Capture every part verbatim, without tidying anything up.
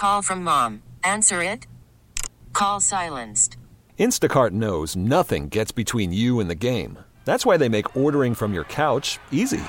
Call from mom. Answer it. Call silenced. Instacart knows nothing gets between you and the game. That's why they make ordering from your couch easy.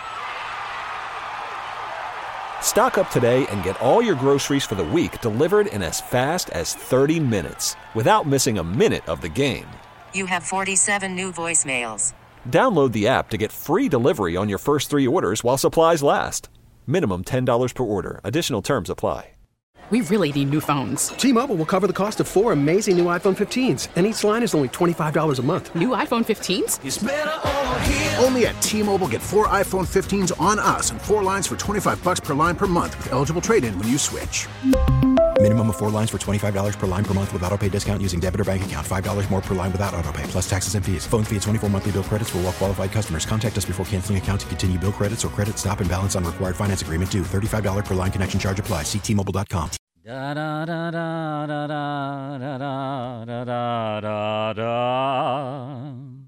Stock up today and get all your groceries for the week delivered in as fast as thirty minutes without missing a minute of the game. You have forty-seven new voicemails. Download the app to get free delivery on your first three orders while supplies last. Minimum ten dollars per order. Additional terms apply. We really need new phones. T-Mobile will cover the cost of four amazing new iPhone fifteens, and each line is only twenty-five dollars a month. New iPhone fifteens? It's better over here. Only at T-Mobile, get four iPhone fifteens on us and four lines for twenty-five bucks per line per month with eligible trade-in when you switch. Minimum of four lines for twenty-five dollars per line per month with autopay discount using debit or bank account. five dollars more per line without autopay, plus taxes and fees. Phone fee at twenty-four monthly bill credits for well-qualified customers. Contact us before canceling account to continue bill credits or credit stop and balance on required finance agreement due. thirty-five dollars per line connection charge applies. See T Mobile dot com. Da da da da da da da da da da da.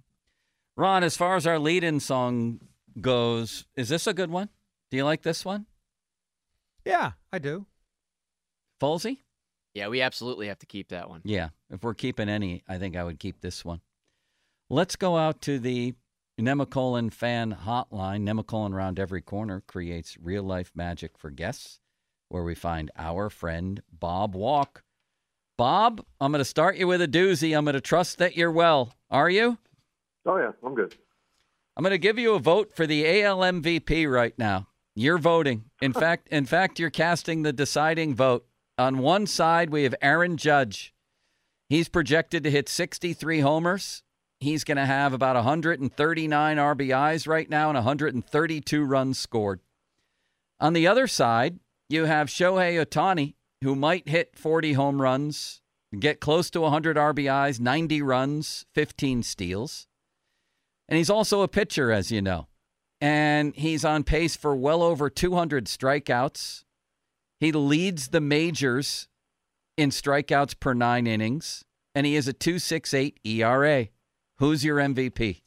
Ron, as far as our lead-in song goes, is this a good one? Do you like this one? Yeah, I do. Folsey? Yeah, we absolutely have to keep that one. Yeah, if we're keeping any, I think I would keep this one. Let's go out to the Nemacolin fan hotline. Nemacolin Round Every Corner creates real-life magic for guests, where we find our friend Bob Walk. Bob, I'm going to start you with a doozy. I'm going to trust that you're well. Are you? Oh, yeah, I'm good. I'm going to give you a vote for the A L M V P right now. You're voting. In fact, in fact, you're casting the deciding vote. On one side, we have Aaron Judge. He's projected to hit sixty-three homers. He's going to have about one hundred thirty-nine R B Is right now and one hundred thirty-two runs scored. On the other side, you have Shohei Ohtani, who might hit forty home runs, get close to one hundred R B Is, ninety runs, fifteen steals. And he's also a pitcher, as you know. And he's on pace for well over two hundred strikeouts. He leads the majors in strikeouts per nine innings, and he has a two point six eight E R A. Who's your M V P?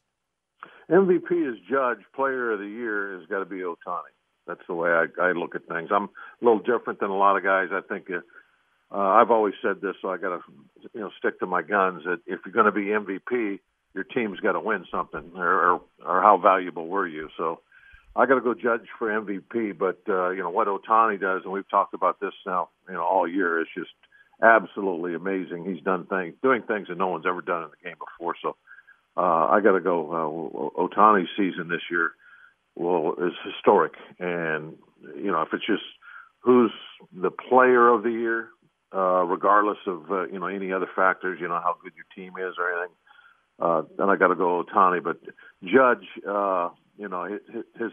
M V P is Judge. Player of the Year has got to be Ohtani. That's the way I, I look at things. I'm a little different than a lot of guys. I think uh, uh, I've always said this, so I got to you know stick to my guns. That if you're going to be M V P, your team's got to win something, or, or or how valuable were you? So I got to go Judge for M V P. But uh, you know what Ohtani does, and we've talked about this now, you know, all year. It's just absolutely amazing. He's done things, doing things that no one's ever done in the game before. So uh, I got to go. Uh, Ohtani's season this year, well, is historic. And you know, if it's just who's the player of the year, uh, regardless of uh, you know any other factors, you know how good your team is or anything, uh, then I got to go Ohtani. But Judge, uh, you know, his his,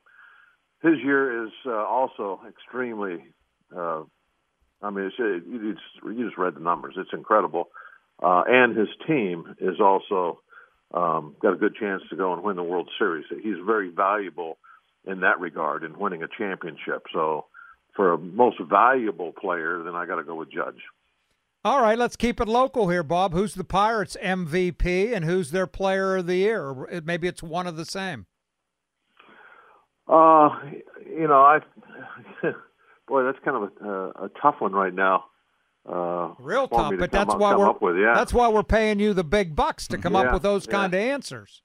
his year is uh, also extremely. Uh, I mean, it's, you just you just read the numbers; it's incredible. Uh, and his team is also um, got a good chance to go and win the World Series. He's very valuable in that regard in winning a championship. So, for a most valuable player, then I got to go with Judge. All right, let's keep it local here, Bob. Who's the Pirates' M V P and who's their Player of the Year? Or maybe it's one of the same. Uh, you know, I boy, that's kind of a, a, a tough one right now. Uh, Real tough, to but come that's up, why come we're up with, yeah. that's why we're paying you the big bucks to come yeah, up with those yeah. kind of answers.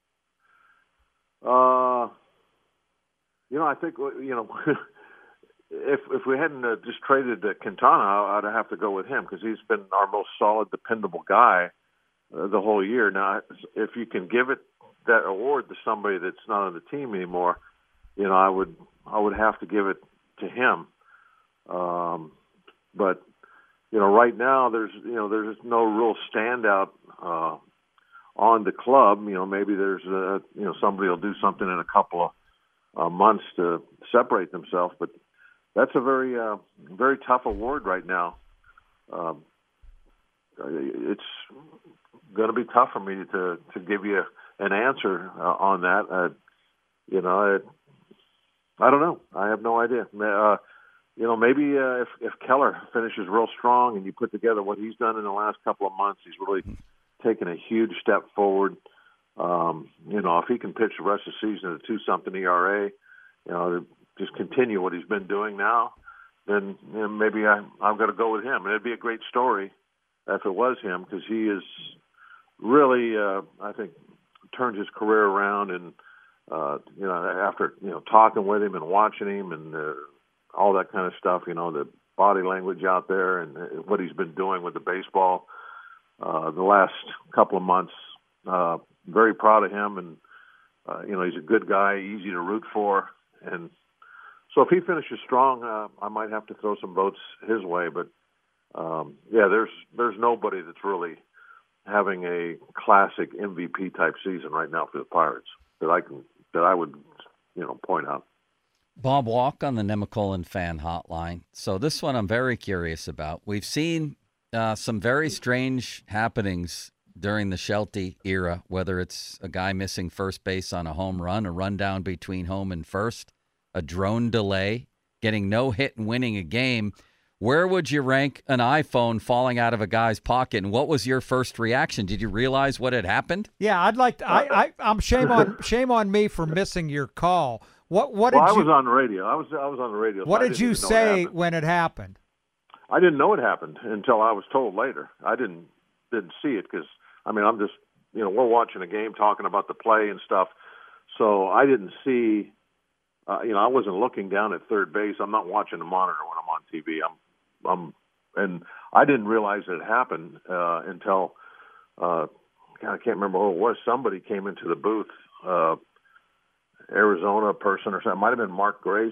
Uh, you know, I think you know. If if we hadn't uh, just traded uh, Quintana, I'd have to go with him because he's been our most solid, dependable guy uh, the whole year. Now, if you can give it that award to somebody that's not on the team anymore, you know, I would I would have to give it to him. Um, but you know, right now there's you know there's no real standout uh, on the club. You know, maybe there's uh, you know somebody will do something in a couple of uh, months to separate themselves, but that's a very, uh, very tough award right now. Um, it's going to be tough for me to, to give you an answer uh, on that. Uh, you know, I, I don't know. I have no idea. Uh, you know, maybe uh, if, if Keller finishes real strong and you put together what he's done in the last couple of months, he's really taken a huge step forward. Um, you know, if he can pitch the rest of the season at a two-something E R A, you know, just continue what he's been doing now, then you know, maybe I, I'm going to go with him. And it'd be a great story if it was him, because he is really, uh, I think, turned his career around. And, uh, you know, after, you know, talking with him and watching him and uh, all that kind of stuff, you know, the body language out there and what he's been doing with the baseball uh, the last couple of months, uh, very proud of him. And, uh, you know, he's a good guy, easy to root for. And so if he finishes strong, uh, I might have to throw some votes his way. But, um, yeah, there's there's nobody that's really having a classic M V P type season right now for the Pirates that I can that I would, you know, point out. Bob Walk on the Nemacolin fan hotline. So this one I'm very curious about. We've seen uh, some very strange happenings during the Shelty era, whether it's a guy missing first base on a home run, a rundown between home and first, a drone delay, getting no hit and winning a game. Where would you rank an iPhone falling out of a guy's pocket, and what was your first reaction? Did you realize what had happened? Yeah, I'd like to. I, I, I'm shame on shame on me for missing your call. What what well, did I you? was on the radio. I was I was on the radio. What so did you say it when it happened? I didn't know it happened until I was told later. I didn't didn't see it because I mean I'm just you know we're watching a game talking about the play and stuff, so I didn't see. Uh, you know I wasn't looking down at third base. I'm not watching the monitor when I'm on T V. I'm Um, and I didn't realize it happened uh, until uh, God, I can't remember who it was. Somebody came into the booth, uh, Arizona person or something. It might have been Mark Grace.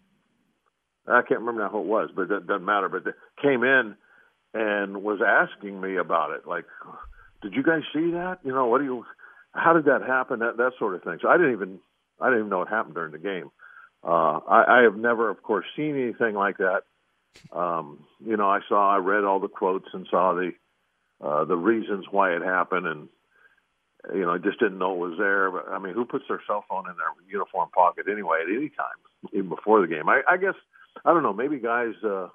I can't remember now who it was, but that doesn't matter. But they came in and was asking me about it. Like, did you guys see that? You know, what do you? How did that happen? That that sort of thing. So I didn't even I didn't even know it happened during the game. Uh, I, I have never, of course, seen anything like that. Um, you know, I saw, I read all the quotes and saw the uh, the reasons why it happened, and you know, I just didn't know it was there. But I mean, who puts their cell phone in their uniform pocket anyway at any time, even before the game? I, I guess I don't know. Maybe guys, uh,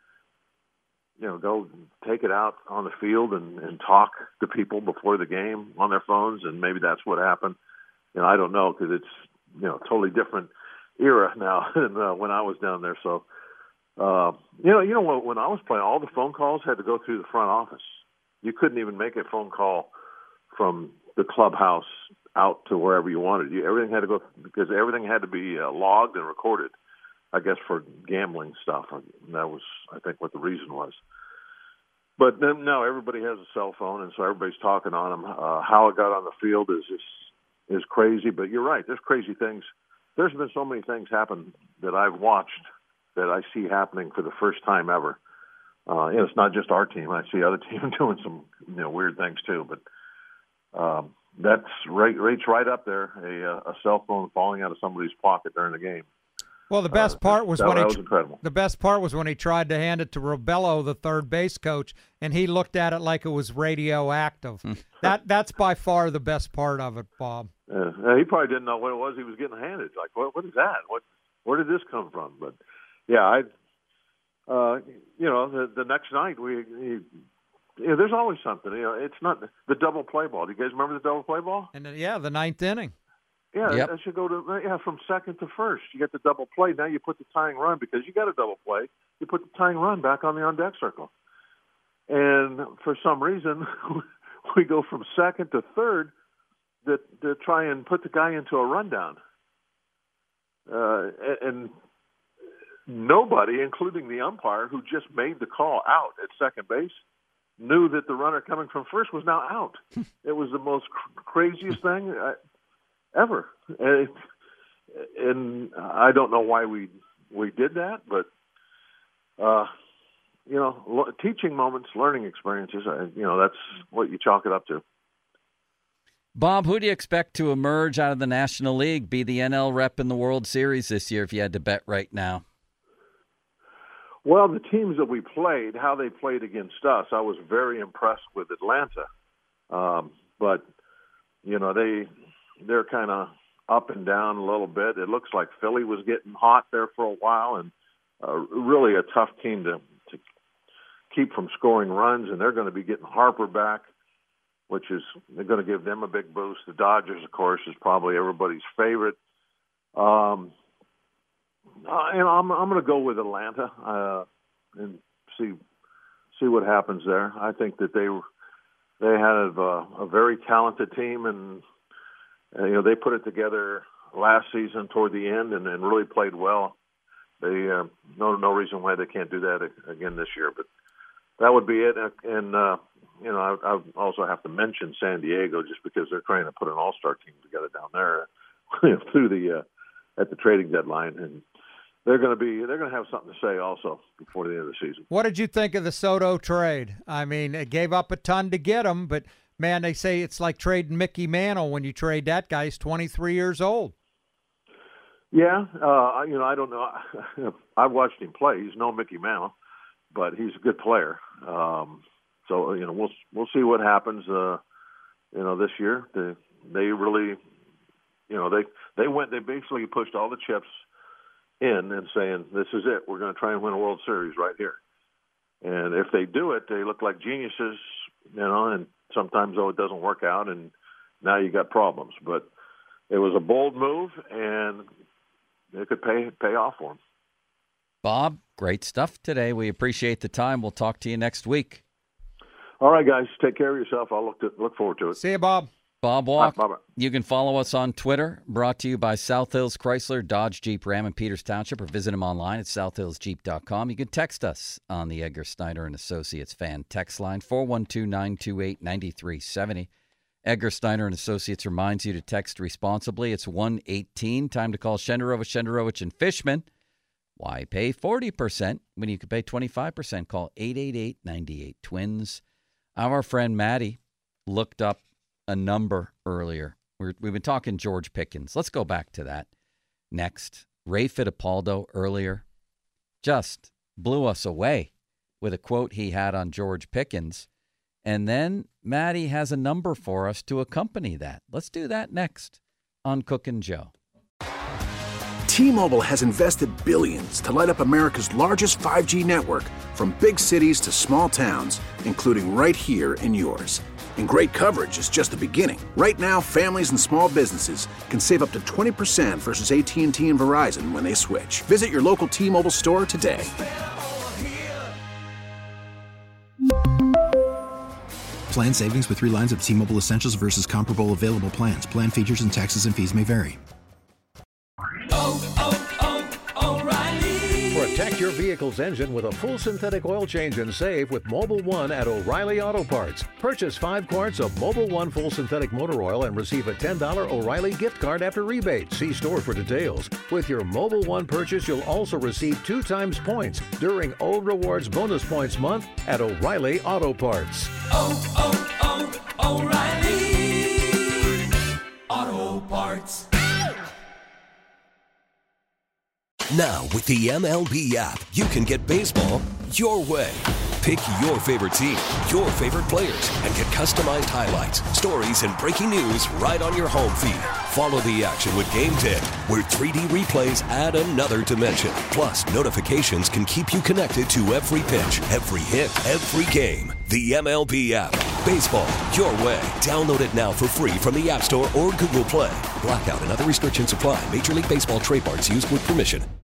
you know, go take it out on the field and, and talk to people before the game on their phones, and maybe that's what happened. You know, I don't know because it's you know totally different era now than uh, when I was down there. So. Uh, you know, you know when I was playing, all the phone calls had to go through the front office. You couldn't even make a phone call from the clubhouse out to wherever you wanted. You, everything had to go because everything had to be uh, logged and recorded. I guess for gambling stuff. And that was, I think, what the reason was. But then now everybody has a cell phone, and so everybody's talking on them. Uh, how it got on the field is is is crazy. But you're right. There's crazy things. There's been so many things happen that I've watched that I see happening for the first time ever. Uh, you know, it's not just our team. I see other teams doing some, you know, weird things too. But um, that's right, rates right up there. A, a cell phone falling out of somebody's pocket during the game. Well, the best uh, part was that, when that he was incredible. The best part was when he tried to hand it to Robello, the third base coach, and he looked at it like it was radioactive. that that's by far the best part of it, Bob. Uh, he probably didn't know what it was he was getting handed. Like, what what is that? What where did this come from? But yeah, I, uh, you know, the, the next night we, we you know, there's always something. You know, it's not the double play ball. Do you guys remember the double play ball? And then, yeah, the ninth inning. Yeah, yep. that should go to yeah from second to first. You get the double play. Now you put the tying run because you got a double play. You put the tying run back on the on deck circle, and for some reason we go from second to third to, to try and put the guy into a rundown, uh, and. Nobody, including the umpire who just made the call out at second base, knew that the runner coming from first was now out. It was the most cr- craziest thing uh, ever. And, and I don't know why we we did that, but, uh, you know, lo- teaching moments, learning experiences, uh, you know, that's what you chalk it up to. Bob, who do you expect to emerge out of the National League, be the N L rep in the World Series this year if you had to bet right now? Well, the teams that we played, how they played against us, I was very impressed with Atlanta. Um, but, you know, they, they're kind of up and down a little bit. It looks like Philly was getting hot there for a while, and uh, really a tough team to, to keep from scoring runs, and they're going to be getting Harper back, which is they're going to give them a big boost. The Dodgers, of course, is probably everybody's favorite. Um Uh, and I'm I'm going to go with Atlanta uh, and see see what happens there. I think that they they had a, a very talented team, and uh, you know they put it together last season toward the end, and, and really played well. They uh, no no reason why they can't do that again this year, but that would be it. And uh, you know I, I also have to mention San Diego just because they're trying to put an all-star team together down there through the uh, at the trading deadline, and they're going to be they're going to have something to say also before the end of the season. What did you think of the Soto trade? I mean, it gave up a ton to get him, but man, they say it's like trading Mickey Mantle when you trade that guy. He's twenty-three years old. Yeah, uh, you know, I don't know. I've watched him play. He's no Mickey Mantle, but he's a good player. Um, so you know, we'll we'll see what happens. Uh, you know, this year they they really, you know, they they went they basically pushed all the chips in and saying, this is it. We're going to try and win a World Series right here. And if they do it, they look like geniuses, you know, and sometimes, though, it doesn't work out, and now you got problems. But it was a bold move, and it could pay pay off for them. Bob, great stuff today. We appreciate the time. We'll talk to you next week. All right, guys. Take care of yourself. I'll look to, look forward to it. See you, Bob. Bob Walk. Bye, bye-bye. You can follow us on Twitter, brought to you by South Hills Chrysler, Dodge, Jeep, Ram in Peters Township, or visit them online at south hills jeep dot com. You can text us on the Edgar Snyder and Associates fan text line, four one two, nine two eight, nine three seven zero. Edgar Snyder and Associates reminds you to text responsibly. It's one eighteen. Time to call Shenderovich, Shenderovich, and Fishman. Why pay forty percent when you could pay twenty-five percent? Call eight eight eight, nine eight, twins. Our friend Maddie looked up a number earlier. We're, we've been talking George Pickens. Let's go back to that next. Ray Fittipaldo earlier just blew us away with a quote he had on George Pickens. And then Maddie has a number for us to accompany that. Let's do that next on Cookin' Joe. T-Mobile has invested billions to light up America's largest five G network, from big cities to small towns, including right here in yours. And great coverage is just the beginning. Right now, families and small businesses can save up to twenty percent versus A T and T and Verizon when they switch. Visit your local T-Mobile store today. Plan savings with three lines of T-Mobile Essentials versus comparable available plans. Plan features and taxes and fees may vary. Protect your vehicle's engine with a full synthetic oil change and save with Mobil one at O'Reilly Auto Parts. Purchase five quarts of Mobil one full synthetic motor oil and receive a ten dollars O'Reilly gift card after rebate. See store for details. With your Mobil one purchase, you'll also receive two times points during O Rewards Bonus Points Month at O'Reilly Auto Parts. Oh, oh, oh, O'Reilly Auto Parts. Now, with the M L B app, you can get baseball your way. Pick your favorite team, your favorite players, and get customized highlights, stories, and breaking news right on your home feed. Follow the action with Game ten, where three D replays add another dimension. Plus, notifications can keep you connected to every pitch, every hit, every game. The M L B app. Baseball your way. Download it now for free from the App Store or Google Play. Blackout and other restrictions apply. Major League Baseball trademarks used with permission.